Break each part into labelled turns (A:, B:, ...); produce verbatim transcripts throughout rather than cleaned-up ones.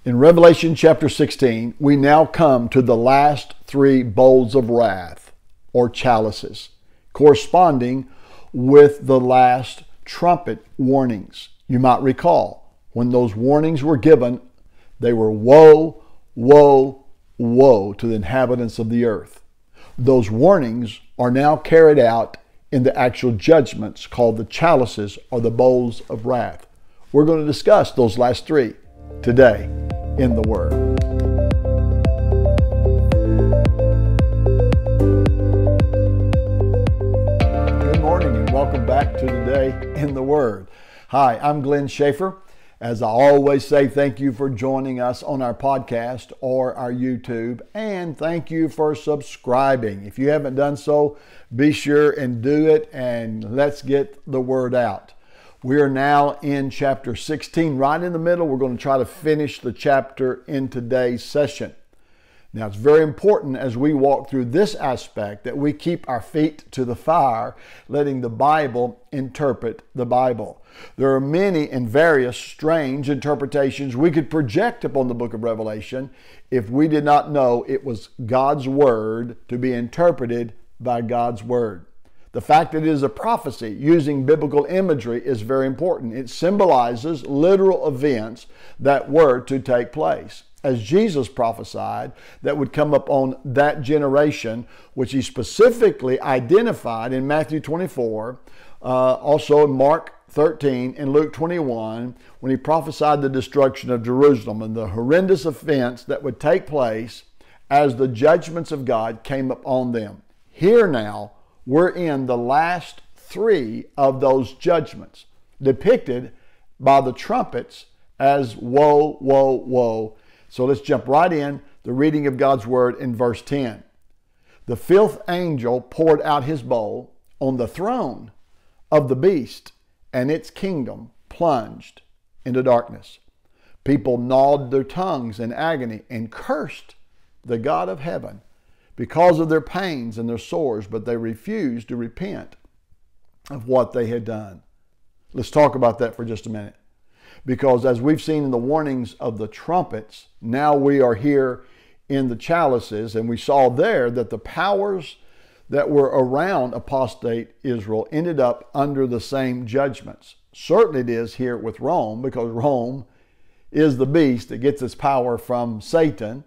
A: In Revelation chapter sixteen, we now come to the last three bowls of wrath, or chalices, corresponding with the last trumpet warnings. You might recall, when those warnings were given, they were woe, woe, woe to the inhabitants of the earth. Those warnings are now carried out in the actual judgments called the chalices, or the bowls of wrath. We're going to discuss those last three today in the Word. Good morning and welcome back to Today in the Word. Hi, I'm Glenn Schaefer. As I always say, thank you for joining us on our podcast or our YouTube, and thank you for subscribing. If you haven't done so, be sure and do it, and let's get the word out. We are now in chapter sixteen, right in the middle. We're going to try to finish the chapter in today's session. Now, it's very important as we walk through this aspect that we keep our feet to the fire, letting the Bible interpret the Bible. There are many and various strange interpretations we could project upon the book of Revelation if we did not know it was God's Word to be interpreted by God's Word. The fact that it is a prophecy using biblical imagery is very important. It symbolizes literal events that were to take place, as Jesus prophesied that would come upon that generation, which he specifically identified in Matthew twenty-four, uh, also in Mark thirteen and Luke twenty-one, when he prophesied the destruction of Jerusalem and the horrendous offense that would take place as the judgments of God came upon them. Here now, we're in the last three of those judgments, depicted by the trumpets as woe, woe, woe. So let's jump right in, the reading of God's Word in verse ten. The fifth angel poured out his bowl on the throne of the beast, and its kingdom plunged into darkness. People gnawed their tongues in agony and cursed the God of heaven because of their pains and their sores, but they refused to repent of what they had done. Let's talk about that for just a minute. Because as we've seen in the warnings of the trumpets, now we are here in the chalices, and we saw there that the powers that were around apostate Israel ended up under the same judgments. Certainly it is here with Rome, because Rome is the beast that gets its power from Satan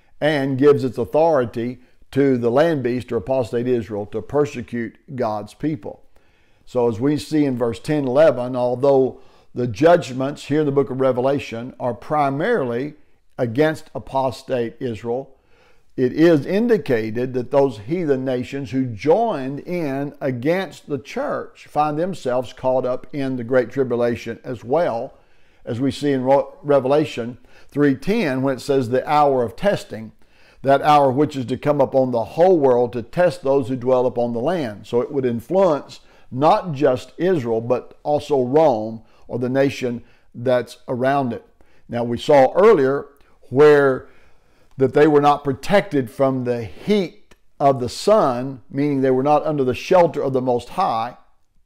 A: and gives its authority to the land beast, or apostate Israel, to persecute God's people. So as we see in verse ten, eleven, although the judgments here in the book of Revelation are primarily against apostate Israel, it is indicated that those heathen nations who joined in against the church find themselves caught up in the Great Tribulation as well, as we see in Revelation three ten, when it says the hour of testing, that hour which is to come upon the whole world to test those who dwell upon the land. So it would influence not just Israel, but also Rome, or the nation that's around it. Now, we saw earlier where that they were not protected from the heat of the sun, meaning they were not under the shelter of the Most High.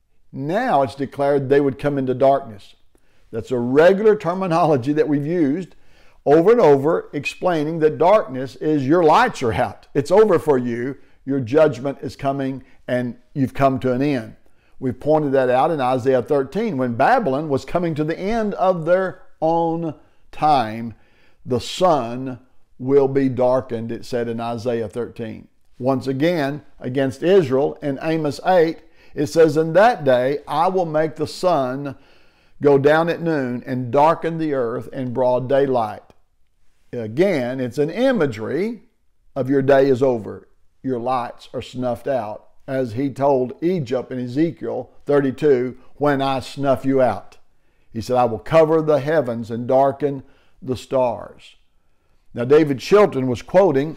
A: Now it's declared they would come into darkness. That's a regular terminology that we've used over and over, explaining that darkness is your lights are out. It's over for you. Your judgment is coming and you've come to an end. We pointed that out in Isaiah thirteen, when Babylon was coming to the end of their own time. The sun will be darkened, it said in Isaiah thirteen. Once again, against Israel in Amos eight, it says, in that day I will make the sun go down at noon and darken the earth in broad daylight. Again, it's an imagery of your day is over. Your lights are snuffed out, as he told Egypt in Ezekiel thirty-two, when I snuff you out. He said, I will cover the heavens and darken the stars. Now, David Chilton was quoting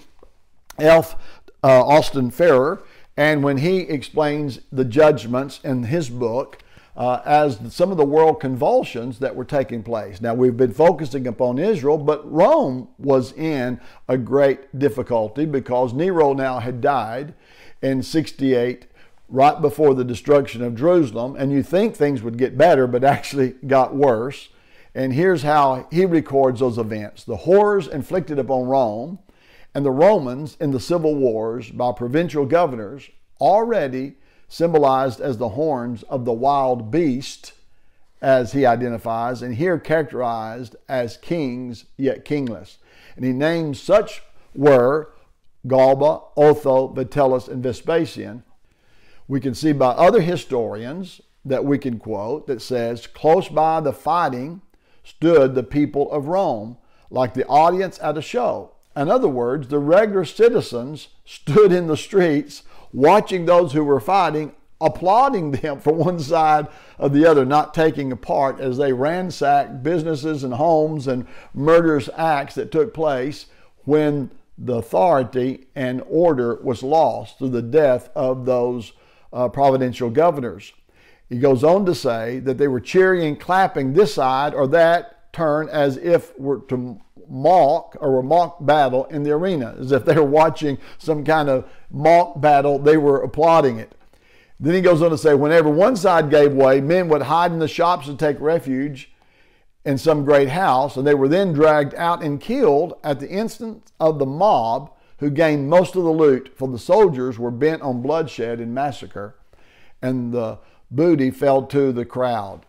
A: F. Uh, Austin Farrer, and when he explains the judgments in his book, uh, as some of the world convulsions that were taking place. Now, we've been focusing upon Israel, but Rome was in a great difficulty because Nero now had died in sixty-eight, right before the destruction of Jerusalem, and you think things would get better, but actually got worse. And here's how he records those events. The horrors inflicted upon Rome and the Romans in the civil wars by provincial governors, already symbolized as the horns of the wild beast, as he identifies, and here characterized as kings yet kingless. And he names such were Galba, Otho, Vitellius, and Vespasian. We can see by other historians that we can quote that says, close by the fighting stood the people of Rome, like the audience at a show. In other words, the regular citizens stood in the streets watching those who were fighting, applauding them from one side or the other, not taking a part as they ransacked businesses and homes and murderous acts that took place when the authority and order was lost through the death of those uh, providential governors. He goes on to say that they were cheering and clapping this side or that turn as if were to mock or a mock battle in the arena, as if they were watching some kind of mock battle, they were applauding it. Then he goes on to say, whenever one side gave way, men would hide in the shops and take refuge in some great house, and they were then dragged out and killed at the instance of the mob, who gained most of the loot, for the soldiers were bent on bloodshed and massacre, and the booty fell to the crowd.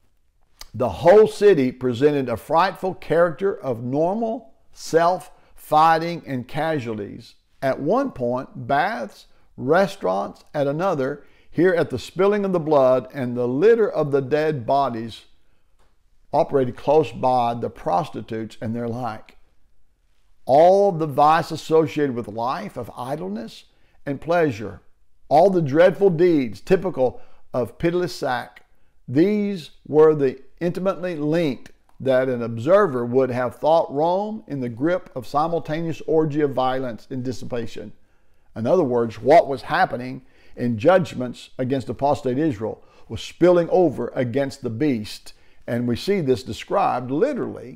A: The whole city presented a frightful character of normal self-fighting and casualties. At one point, baths, restaurants, at another, here at the spilling of the blood and the litter of the dead bodies operated close by the prostitutes and their like. All the vice associated with life of idleness and pleasure, all the dreadful deeds typical of pitiless sack, these were the intimately linked that an observer would have thought Rome in the grip of simultaneous orgy of violence and dissipation. In other words, what was happening in judgments against apostate Israel was spilling over against the beast. And we see this described literally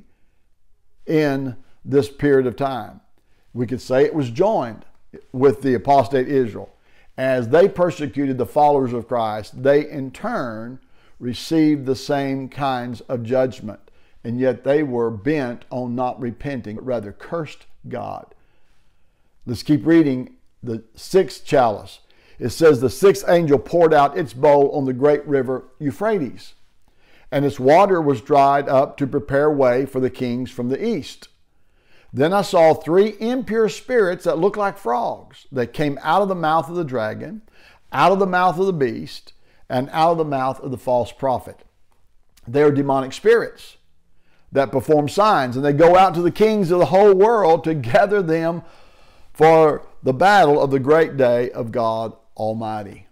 A: in this period of time. We could say it was joined with the apostate Israel. As they persecuted the followers of Christ, they in turn received the same kinds of judgment. And yet they were bent on not repenting, but rather cursed God. Let's keep reading the sixth chalice. It says, the sixth angel poured out its bowl on the great river Euphrates, and its water was dried up to prepare way for the kings from the east. Then I saw three impure spirits that looked like frogs that came out of the mouth of the dragon, out of the mouth of the beast, and out of the mouth of the false prophet. They are demonic spirits that perform signs, and they go out to the kings of the whole world to gather them for the battle of the great day of God Almighty.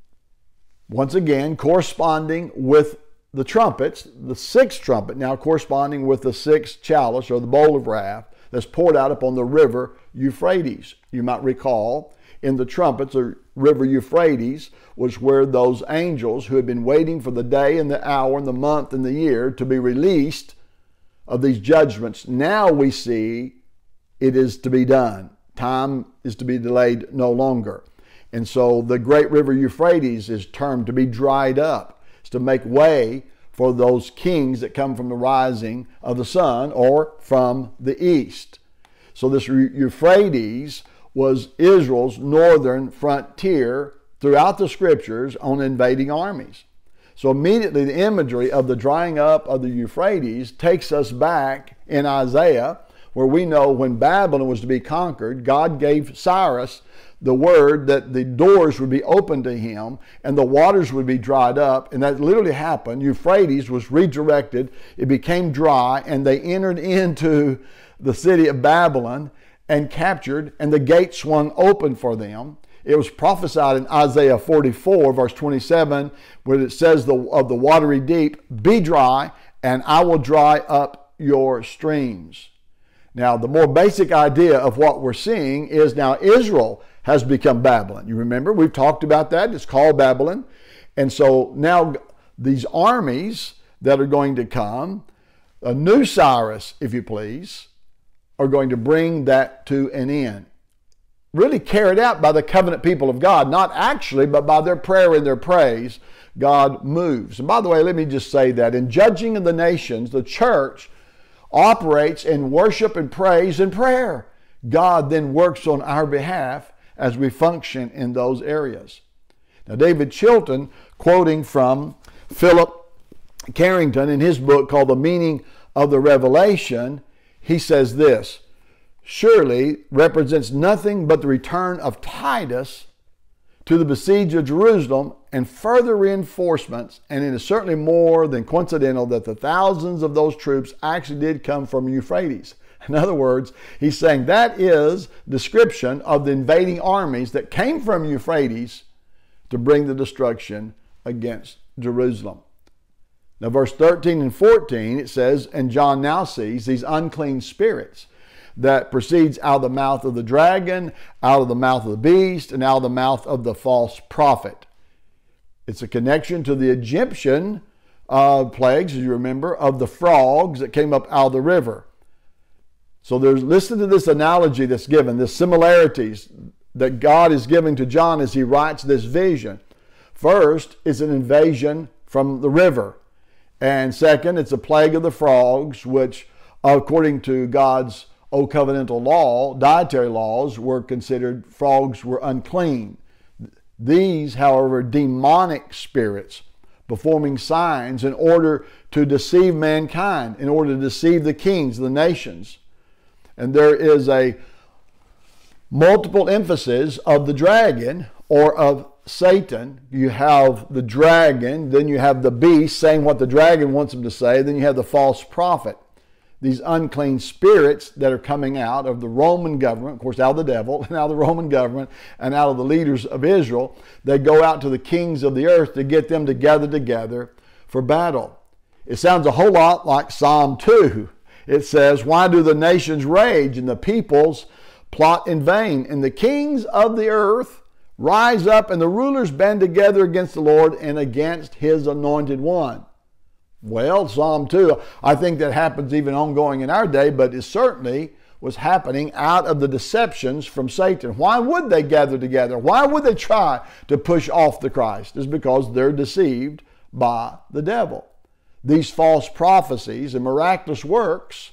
A: Once again, corresponding with the trumpets, the sixth trumpet now corresponding with the sixth chalice or the bowl of wrath that's poured out upon the river Euphrates. You might recall in the trumpets, the river Euphrates was where those angels who had been waiting for the day and the hour and the month and the year to be released of these judgments. Now we see it is to be done. Time is to be delayed no longer. And so the great river Euphrates is termed to be dried up. It's to make way for those kings that come from the rising of the sun or from the east. So this Euphrates was Israel's northern frontier throughout the scriptures on invading armies. So immediately the imagery of the drying up of the Euphrates takes us back in Isaiah, where we know when Babylon was to be conquered, God gave Cyrus the word that the doors would be opened to him and the waters would be dried up. And that literally happened. Euphrates was redirected. It became dry, and they entered into the city of Babylon and captured, and the gate swung open for them. It was prophesied in Isaiah forty-four, verse twenty-seven, where it says the, of the watery deep, be dry, and I will dry up your streams. Now, the more basic idea of what we're seeing is now Israel has become Babylon. You remember, we've talked about that. It's called Babylon. And so now these armies that are going to come, a new Cyrus, if you please, are going to bring that to an end. Really carried out by the covenant people of God, not actually, but by their prayer and their praise. God moves. And by the way, let me just say that in judging of the nations, the church operates in worship and praise and prayer. God then works on our behalf as we function in those areas. Now, David Chilton, quoting from Philip Carrington in his book called The Meaning of the Revelation, he says this: surely represents nothing but the return of Titus to the besieged of Jerusalem and further reinforcements, and it is certainly more than coincidental that the thousands of those troops actually did come from Euphrates. In other words, he's saying that is description of the invading armies that came from Euphrates to bring the destruction against Jerusalem. Now, verse thirteen and fourteen, it says, and John now sees these unclean spirits that proceeds out of the mouth of the dragon, out of the mouth of the beast, and out of the mouth of the false prophet. It's a connection to the Egyptian uh, plagues, as you remember, of the frogs that came up out of the river. So there's, listen to this analogy that's given, the similarities that God is giving to John as he writes this vision. First, it's an invasion from the river. And second, it's a plague of the frogs, which according to God's old covenantal law, dietary laws, were considered, frogs were unclean. These, however, demonic spirits performing signs in order to deceive mankind, in order to deceive the kings, the nations. And there is a multiple emphasis of the dragon or of Satan. You have the dragon, then you have the beast saying what the dragon wants him to say, then you have the false prophet. These unclean spirits that are coming out of the Roman government, of course out of the devil, and out of the Roman government, and out of the leaders of Israel, they go out to the kings of the earth to get them to gather together for battle. It sounds a whole lot like Psalm two. It says, why do the nations rage and the peoples plot in vain? And the kings of the earth rise up and the rulers band together against the Lord and against his anointed one. Well, Psalm two, I think that happens even ongoing in our day, but it certainly was happening out of the deceptions from Satan. Why would they gather together? Why would they try to push off the Christ? It's because they're deceived by the devil. These false prophecies and miraculous works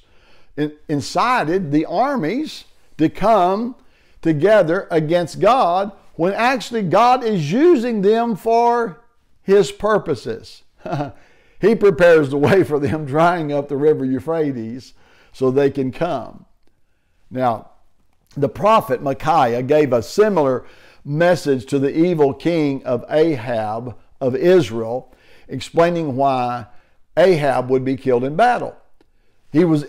A: incited the armies to come together against God when actually God is using them for his purposes. He prepares the way for them, drying up the river Euphrates so they can come. Now, the prophet Micaiah gave a similar message to the evil king of Ahab of Israel, explaining why Ahab would be killed in battle. He was,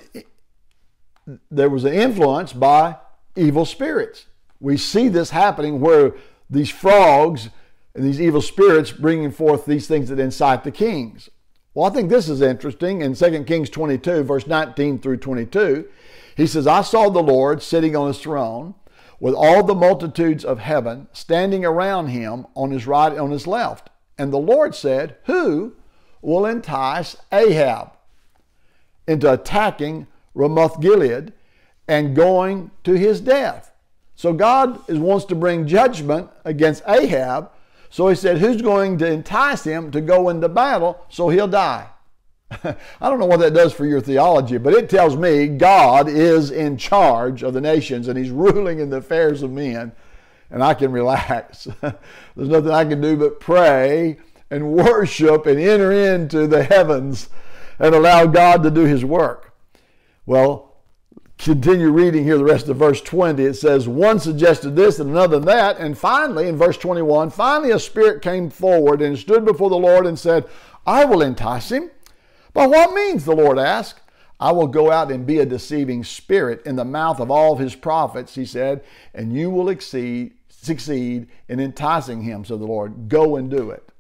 A: there was an influence by evil spirits. We see this happening where these frogs and these evil spirits bringing forth these things that incite the kings. Well, I think this is interesting. In Second Kings twenty-two, verse nineteen through twenty-two, he says, I saw the Lord sitting on his throne with all the multitudes of heaven standing around him on his right and on his left. And the Lord said, who will entice Ahab into attacking Ramoth Gilead and going to his death? So God is, wants to bring judgment against Ahab. So he said, who's going to entice him to go into battle so he'll die? I don't know what that does for your theology, but it tells me God is in charge of the nations and he's ruling in the affairs of men. And I can relax. There's nothing I can do but pray and worship and enter into the heavens and allow God to do his work. Well, continue reading here the rest of verse twenty. It says, one suggested this and another that. And finally, in verse twenty-one, finally a spirit came forward and stood before the Lord and said, I will entice him. By what means? The Lord asked. I will go out and be a deceiving spirit in the mouth of all of his prophets, he said, and you will exceed, succeed in enticing him, said the Lord. Go and do it.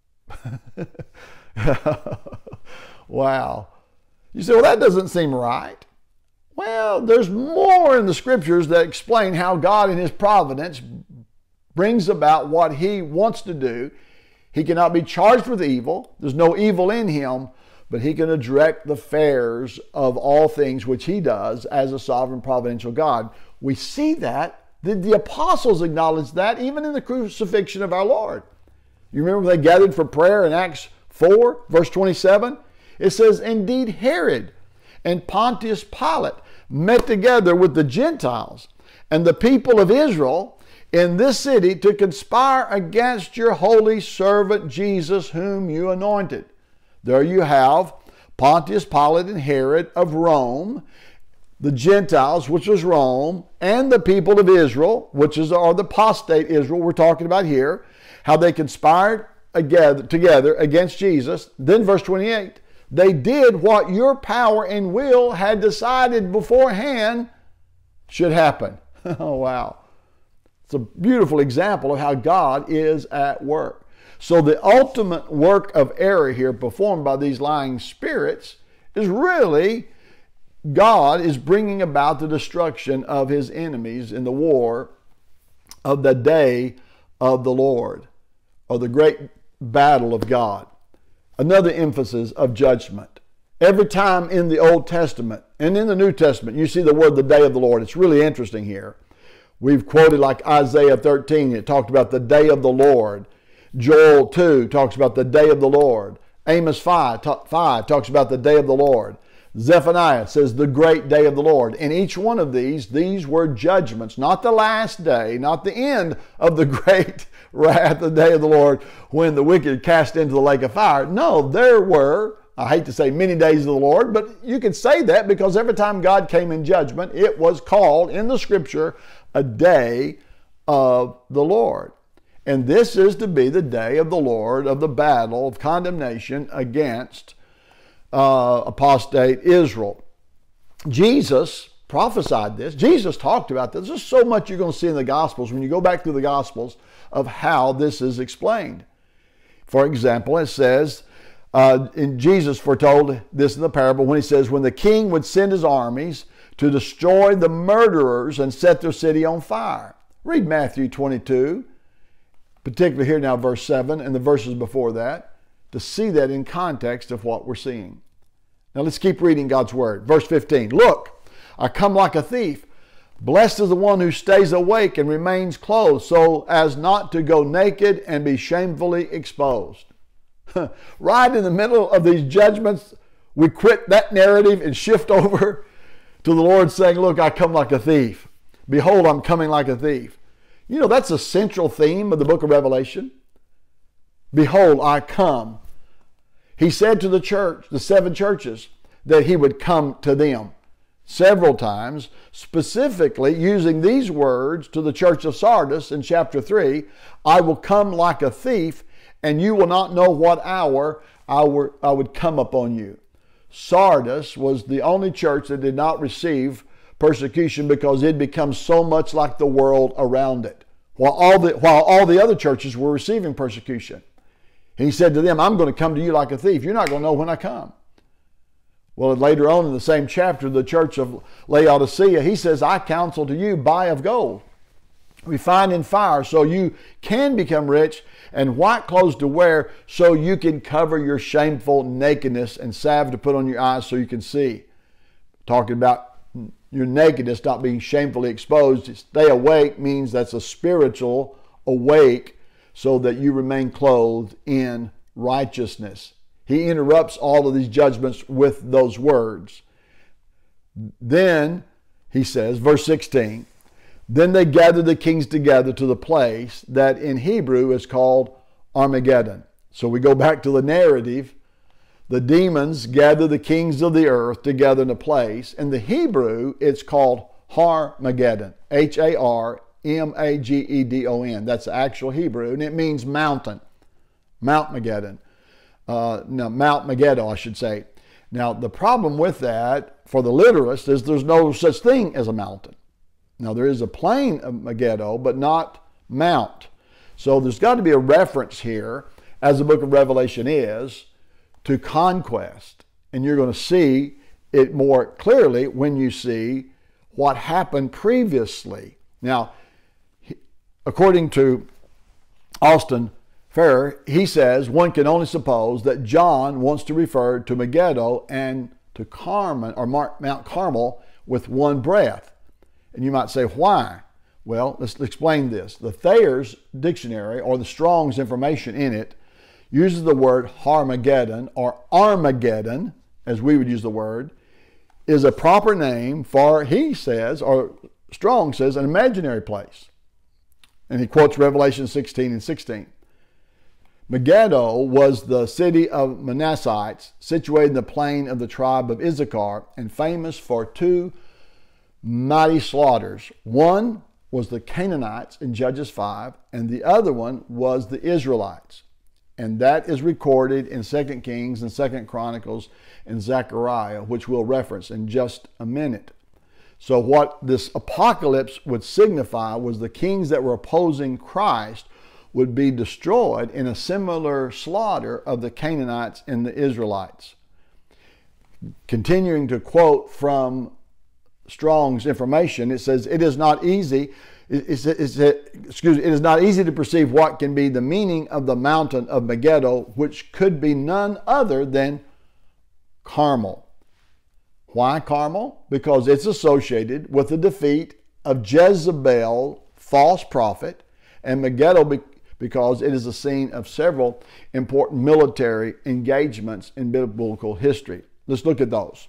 A: Wow. You say, well, that doesn't seem right. Well, there's more in the scriptures that explain how God in his providence brings about what he wants to do. He cannot be charged with evil. There's no evil in him, but he can direct the affairs of all things, which he does as a sovereign providential God. We see that. The, the apostles acknowledged that even in the crucifixion of our Lord. You remember when they gathered for prayer in Acts four, verse twenty-seven? It says, indeed Herod and Pontius Pilate met together with the Gentiles and the people of Israel in this city to conspire against your holy servant Jesus, whom you anointed. There you have Pontius Pilate and Herod of Rome, the Gentiles, which was Rome, and the people of Israel, which is are the apostate Israel we're talking about here, how they conspired together against Jesus. Then verse twenty-eight, they did what your power and will had decided beforehand should happen. Oh, wow. It's a beautiful example of how God is at work. So the ultimate work of error here performed by these lying spirits is really God is bringing about the destruction of his enemies in the war of the day of the Lord, or the great battle of God. Another emphasis of judgment. Every time in the Old Testament and in the New Testament you see the word the day of the Lord. It's really interesting here. We've quoted like Isaiah thirteen, it talked about the day of the Lord. Joel two talks about the day of the Lord. Amos five, five talks about the day of the Lord. Zephaniah says the great day of the Lord. In each one of these, these were judgments, not the last day, not the end of the great wrath, the day of the Lord, when the wicked cast into the lake of fire. No, there were, I hate to say many days of the Lord, but you could say that because every time God came in judgment, it was called in the scripture a day of the Lord. And this is to be the day of the Lord, of the battle of condemnation against uh, apostate Israel. Jesus prophesied this. Jesus talked about this. There's so much you're going to see in the Gospels when you go back through the Gospels of how this is explained. For example, it says, uh, in Jesus foretold this in the parable when he says, when the king would send his armies to destroy the murderers and set their city on fire. Read Matthew twenty-two, particularly here now verse seven and the verses before that, to see that in context of what we're seeing. Now let's keep reading God's word. Verse fifteen, look, I come like a thief. Blessed is the one who stays awake and remains clothed, so as not to go naked and be shamefully exposed. Right in the middle of these judgments, we quit that narrative and shift over to the Lord saying, look, I come like a thief. Behold, I'm coming like a thief. You know, that's a central theme of the book of Revelation. Behold, I come. He said to the church, the seven churches, that he would come to them several times, specifically using these words to the church of Sardis in chapter three, I will come like a thief, and you will not know what hour I would come upon you. Sardis was the only church that did not receive persecution because it had become so much like the world around it, while all the, while all the other churches were receiving persecution. And he said to them, I'm going to come to you like a thief. You're not going to know when I come. Well, later on in the same chapter, the church of Laodicea, he says, I counsel to you, buy of gold, refined in fire, so you can become rich, and white clothes to wear, so you can cover your shameful nakedness, and salve to put on your eyes so you can see. Talking about your nakedness not being shamefully exposed. To stay awake means that's a spiritual awake, so that you remain clothed in righteousness. He interrupts all of these judgments with those words. Then, he says, verse sixteen, then they gathered the kings together to the place that in Hebrew is called Armageddon. So we go back to the narrative. The demons gather the kings of the earth together in a place. In the Hebrew, it's called Har-Mageddon. H A R M A G E D O N. That's the actual Hebrew, and it means mountain. Mount Mageddon. Uh, no, Mount Megiddo, I should say. Now, the problem with that, for the literist, is there's no such thing as a mountain. Now, there is a plain of Megiddo, but not mount. So there's got to be a reference here, as the book of Revelation is, to conquest. And you're going to see it more clearly when you see what happened previously. Now, according to Austin Farrer, he says one can only suppose that John wants to refer to Megiddo and to Carmel or Mount Carmel with one breath. And you might say, why? Well, let's explain this. The Thayer's dictionary, or the Strong's information in it, uses the word Harmageddon or Armageddon, as we would use the word, is a proper name for, he says, or Strong says, an imaginary place. And he quotes Revelation sixteen and sixteen. Megiddo was the city of Manassites, situated in the plain of the tribe of Issachar, and famous for two mighty slaughters. One was the Canaanites in Judges five, and the other one was the Israelites. And that is recorded in Second Kings and Second Chronicles and Zechariah, which we'll reference in just a minute. So what this apocalypse would signify was the kings that were opposing Christ would be destroyed in a similar slaughter of the Canaanites and the Israelites. Continuing to quote from Strong's information, it says, it is not easy, it's, it's, excuse me, it is not easy to perceive what can be the meaning of the mountain of Megiddo, which could be none other than Carmel. Why Carmel? Because it's associated with the defeat of Jezebel, false prophet, and Megiddo be, because it is the scene of several important military engagements in biblical history. Let's look at those.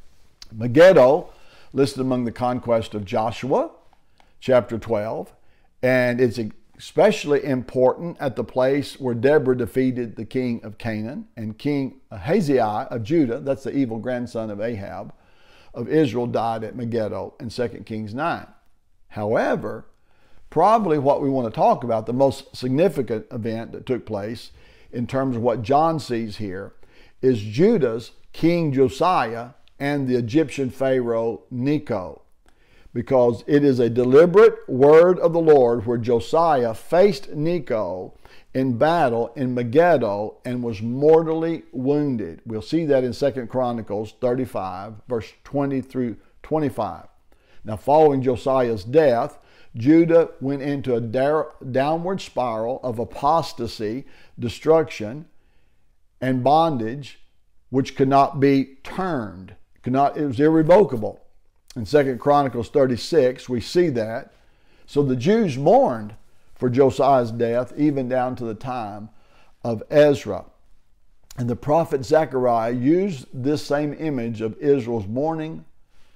A: Megiddo, listed among the conquest of Joshua, chapter twelve, and it's especially important at the place where Deborah defeated the king of Canaan, and King Ahaziah of Judah, that's the evil grandson of Ahab, of Israel, died at Megiddo in Second Kings nine. However, probably what we want to talk about, the most significant event that took place in terms of what John sees here, is Judah's King Josiah and the Egyptian Pharaoh Necho, because it is a deliberate word of the Lord where Josiah faced Necho in battle in Megiddo and was mortally wounded. We'll see that in Second Chronicles thirty-five, verse twenty through twenty-five. Now, following Josiah's death, Judah went into a downward spiral of apostasy, destruction, and bondage, which could not be turned. Could not, it was irrevocable. In Second Chronicles thirty-six, we see that. So the Jews mourned for Josiah's death, even down to the time of Ezra. And the prophet Zechariah used this same image of Israel's mourning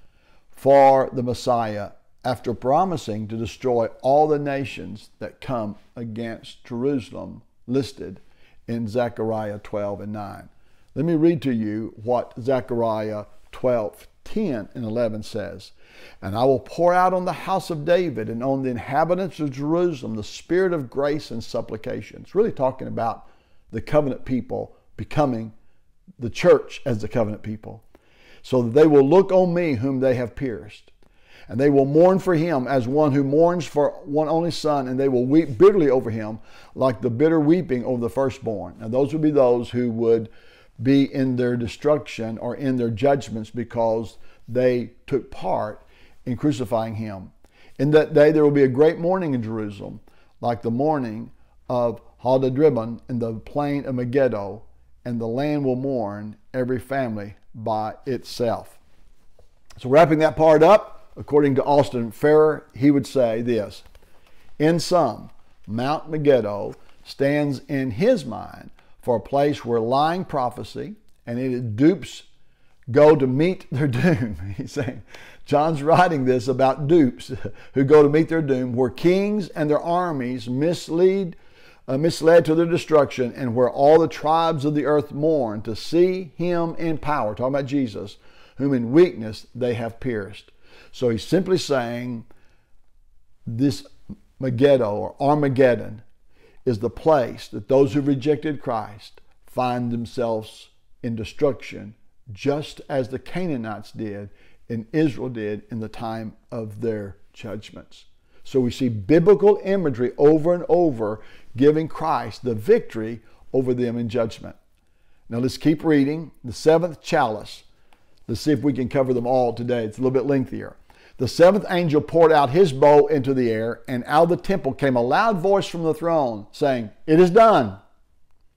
A: for the Messiah, after promising to destroy all the nations that come against Jerusalem, listed in Zechariah twelve and nine. Let me read to you what Zechariah twelve, ten and eleven says. And I will pour out on the house of David and on the inhabitants of Jerusalem the spirit of grace and supplication. It's really talking about the covenant people becoming the church as the covenant people, so that they will look on me whom they have pierced. And they will mourn for him as one who mourns for one only son, and they will weep bitterly over him like the bitter weeping over the firstborn. Now those would be those who would be in their destruction or in their judgments because they took part in crucifying him. In that day there will be a great mourning in Jerusalem, like the mourning of Hadadrimmon in the plain of Megiddo, and the land will mourn, every family by itself. So wrapping that part up, according to Austin Farrer, he would say this: in sum, Mount Megiddo stands in his mind for a place where lying prophecy and its dupes go to meet their doom. He's saying, John's writing this about dupes who go to meet their doom, where kings and their armies mislead, uh, misled to their destruction, and where all the tribes of the earth mourn to see him in power, talking about Jesus, whom in weakness they have pierced. So he's simply saying this Megiddo or Armageddon is the place that those who rejected Christ find themselves in destruction, just as the Canaanites did and Israel did in the time of their judgments. So we see biblical imagery over and over giving Christ the victory over them in judgment. Now let's keep reading. The seventh chalice. Let's see if we can cover them all today. It's a little bit lengthier. The seventh angel poured out his bow into the air, and out of the temple came a loud voice from the throne, saying, "It is done."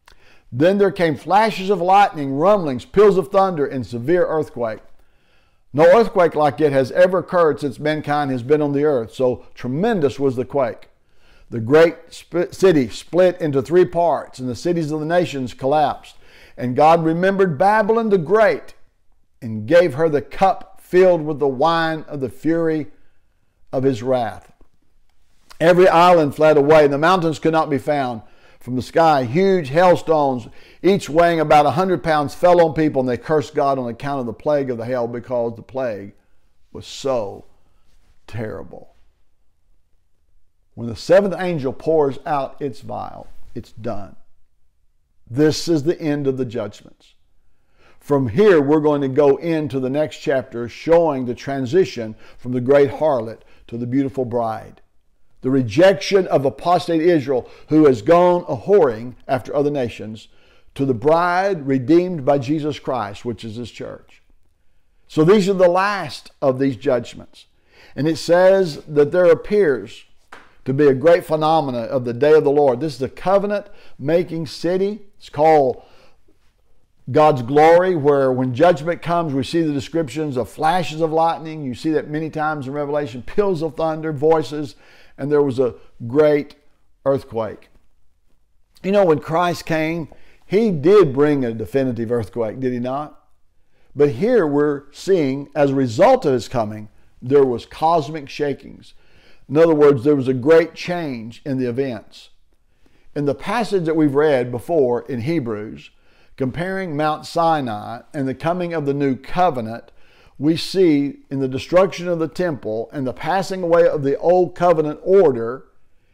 A: Then there came flashes of lightning, rumblings, peals of thunder, and severe earthquake. No earthquake like it has ever occurred since mankind has been on the earth. So tremendous was the quake. The great sp- city split into three parts, and the cities of the nations collapsed. And God remembered Babylon the Great and gave her the cup filled with the wine of the fury of his wrath. Every island fled away, and the mountains could not be found. From the sky, huge hailstones, each weighing about a hundred pounds, fell on people, and they cursed God on account of the plague of the hail, because the plague was so terrible. When the seventh angel pours out its vial, it's done. This is the end of the judgments. From here, we're going to go into the next chapter showing the transition from the great harlot to the beautiful bride. The rejection of apostate Israel, who has gone a-whoring after other nations, to the bride redeemed by Jesus Christ, which is his church. So these are the last of these judgments. And it says that there appears to be a great phenomena of the day of the Lord. This is a covenant-making city. It's called God's glory, where when judgment comes, we see the descriptions of flashes of lightning. You see that many times in Revelation, peals of thunder, voices, and there was a great earthquake. You know, when Christ came, he did bring a definitive earthquake, did he not? But here we're seeing, as a result of his coming, there was cosmic shakings. In other words, there was a great change in the events. In the passage that we've read before in Hebrews, comparing Mount Sinai and the coming of the new covenant, we see in the destruction of the temple and the passing away of the old covenant order,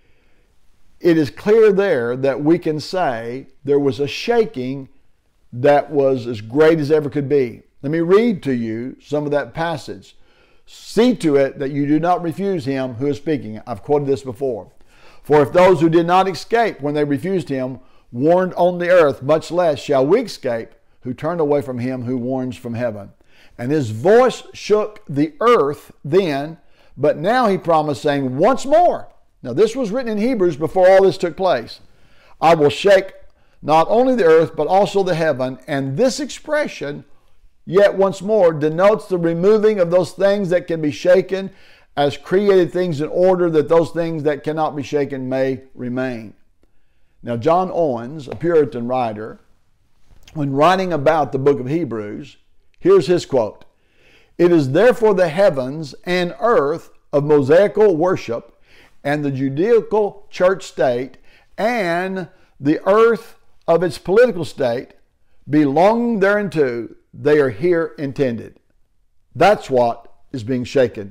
A: it is clear there that we can say there was a shaking that was as great as ever could be. Let me read to you some of that passage. See to it that you do not refuse him who is speaking. I've quoted this before. For if those who did not escape when they refused him warned on the earth, much less shall we escape who turned away from him who warns from heaven. And his voice shook the earth then, but now he promised, saying, once more. Now this was written in Hebrews before all this took place. I will shake not only the earth, but also the heaven. And this expression, yet once more, denotes the removing of those things that can be shaken, as created things in order that those things that cannot be shaken may remain. Now John Owens, a Puritan writer, when writing about the book of Hebrews, here's his quote. It is therefore the heavens and earth of Mosaical worship and the Judaical church state and the earth of its political state belonging thereunto, they are here intended. That's what is being shaken.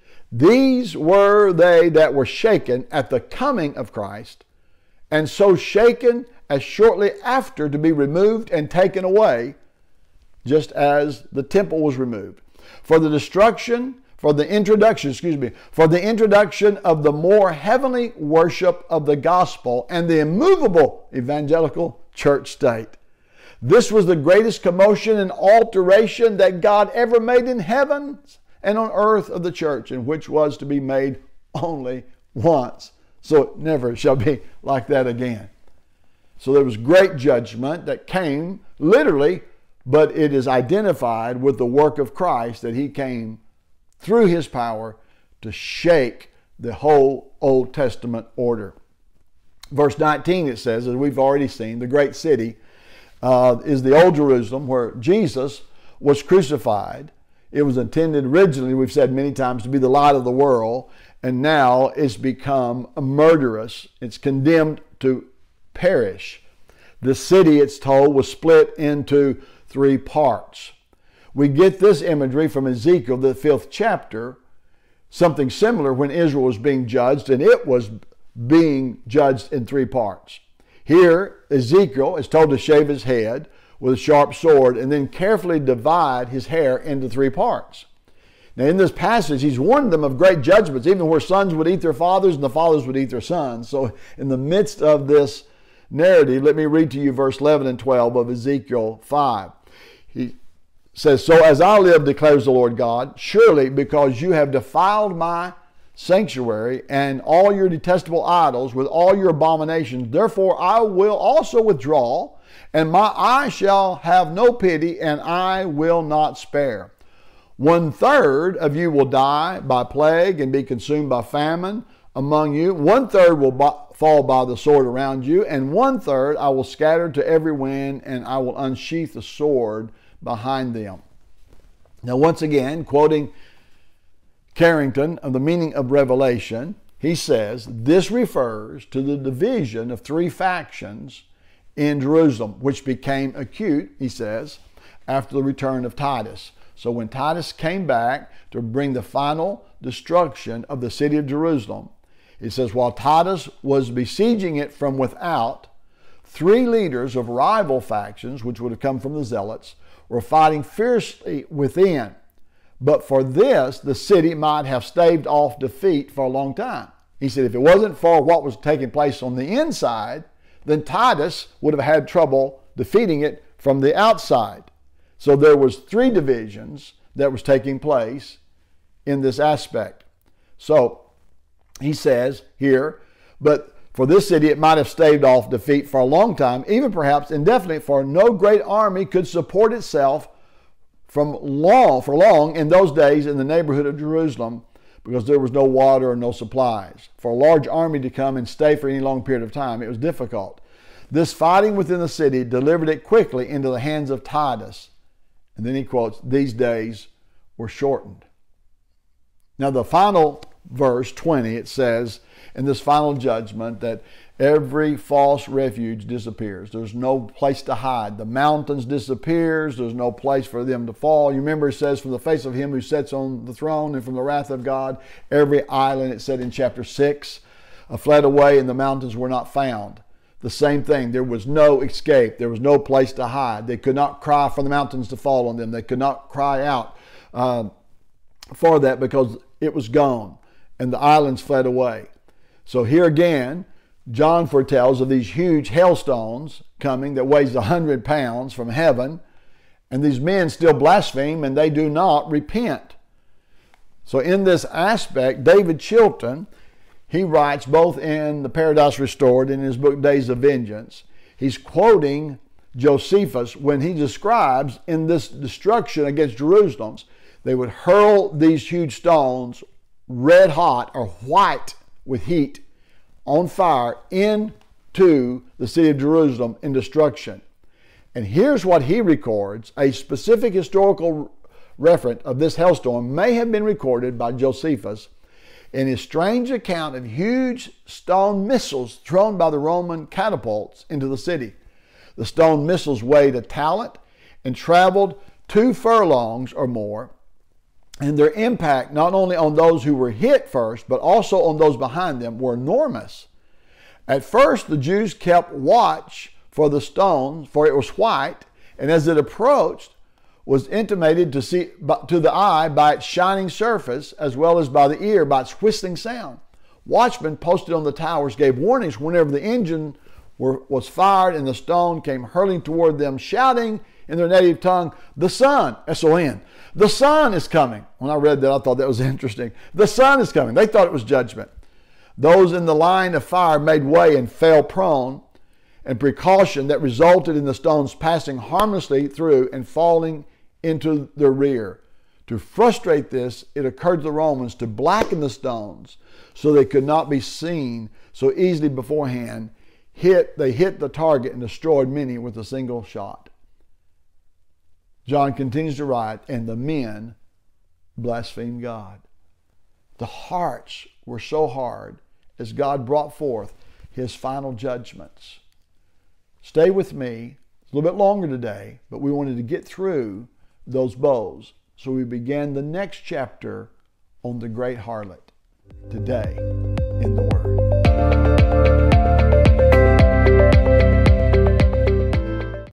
A: These were they that were shaken at the coming of Christ, and so shaken as shortly after to be removed and taken away, just as the temple was removed. For the destruction, for the introduction, excuse me, for the introduction of the more heavenly worship of the gospel and the immovable evangelical church state. This was the greatest commotion and alteration that God ever made in heaven and on earth of the church, and which was to be made only once. So it never shall be like that again. So there was great judgment that came literally, but it is identified with the work of Christ, that he came through his power to shake the whole Old Testament order. Verse nineteen, it says, as we've already seen, the great city uh, is the Old Jerusalem where Jesus was crucified. It was intended originally, we've said many times, to be the light of the world, and now it's become murderous. It's condemned to perish. The city, it's told, was split into three parts. We get this imagery from Ezekiel, the fifth chapter, something similar when Israel was being judged, and it was being judged in three parts. Here, Ezekiel is told to shave his head with a sharp sword and then carefully divide his hair into three parts. Now, in this passage, he's warned them of great judgments, even where sons would eat their fathers and the fathers would eat their sons. So in the midst of this narrative, let me read to you verse eleven and twelve of Ezekiel five. He says, so as I live, declares the Lord God, surely because you have defiled my sanctuary and all your detestable idols with all your abominations, therefore I will also withdraw, and my eye shall have no pity, and I will not spare. One third of you will die by plague and be consumed by famine among you. One third will b- fall by the sword around you, and one third I will scatter to every wind, and I will unsheath the sword behind them. Now, once again, quoting Carrington of the meaning of Revelation, he says this refers to the division of three factions in Jerusalem, which became acute, he says, after the return of Titus. So when Titus came back to bring the final destruction of the city of Jerusalem, it says, while Titus was besieging it from without, three leaders of rival factions, which would have come from the Zealots, were fighting fiercely within. But for this, the city might have staved off defeat for a long time. He said if it wasn't for what was taking place on the inside, then Titus would have had trouble defeating it from the outside. So there was three divisions that was taking place in this aspect. So he says here, but for this city it might have staved off defeat for a long time, even perhaps indefinitely, for no great army could support itself from long, for long in those days in the neighborhood of Jerusalem, because there was no water or no supplies. For a large army to come and stay for any long period of time, it was difficult. This fighting within the city delivered it quickly into the hands of Titus. And then he quotes, these days were shortened. Now the final verse, twenty, it says, in this final judgment, that every false refuge disappears. There's no place to hide. The mountains disappears. There's no place for them to fall. You remember it says, from the face of him who sits on the throne and from the wrath of God, every island, it said in chapter six, fled away and the mountains were not found. The same thing. There was no escape. There was no place to hide. They could not cry for the mountains to fall on them. They could not cry out uh, for that because it was gone and the islands fled away. So here again, John foretells of these huge hailstones coming that weighs a hundred pounds from heaven, and these men still blaspheme and they do not repent. So in this aspect, David Chilton, he writes both in the Paradise Restored and in his book Days of Vengeance, he's quoting Josephus when he describes in this destruction against Jerusalem, they would hurl these huge stones red hot or white with heat on fire into the city of Jerusalem in destruction. And here's what he records. A specific historical reference of this hailstorm may have been recorded by Josephus in his strange account of huge stone missiles thrown by the Roman catapults into the city. The stone missiles weighed a talent and traveled two furlongs or more, and their impact, not only on those who were hit first, but also on those behind them, were enormous. At first, the Jews kept watch for the stone, for it was white, and as it approached, was intimated to see to the eye by its shining surface, as well as by the ear by its whistling sound. Watchmen posted on the towers gave warnings whenever the engine were, was fired and the stone came hurling toward them, shouting in their native tongue, the sun, S O N, the sun is coming. When I read that, I thought that was interesting. The sun is coming. They thought it was judgment. Those in the line of fire made way and fell prone, and precaution that resulted in the stones passing harmlessly through and falling into their rear. To frustrate this, it occurred to the Romans to blacken the stones so they could not be seen so easily beforehand. Hit, they hit the target and destroyed many with a single shot. John continues to write, and the men blasphemed God. The hearts were so hard as God brought forth his final judgments. Stay with me. It's a little bit longer today, but we wanted to get through those bows. So we began the next chapter on the great harlot today in the Word.